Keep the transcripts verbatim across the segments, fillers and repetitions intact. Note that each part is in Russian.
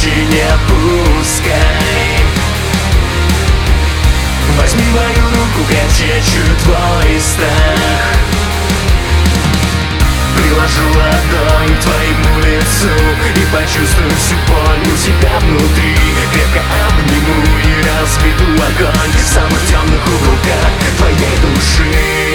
крепче не пускай. Возьми мою руку крепче, чую твой страх. Приложу ладонь к твоему лицу и почувствую всю боль у тебя внутри. Крепко обниму и разведу огонь в самых темных уголках твоей души.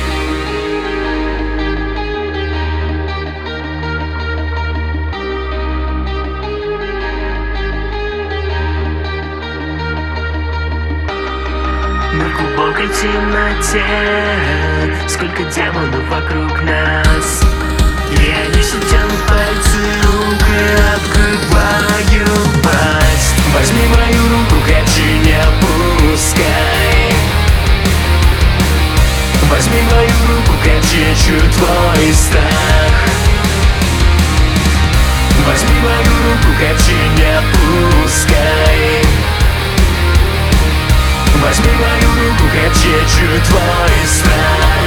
Мы в глубокой темноте, сколько демонов вокруг нас, и они все тянут пальцы рук и открывают пасть. Возьми мою руку крепче, не пускай. Возьми мою руку крепче, чую твой страх. Возьми мою руку крепче, не пускай. Возьми мою руку крепче, чую твой страх.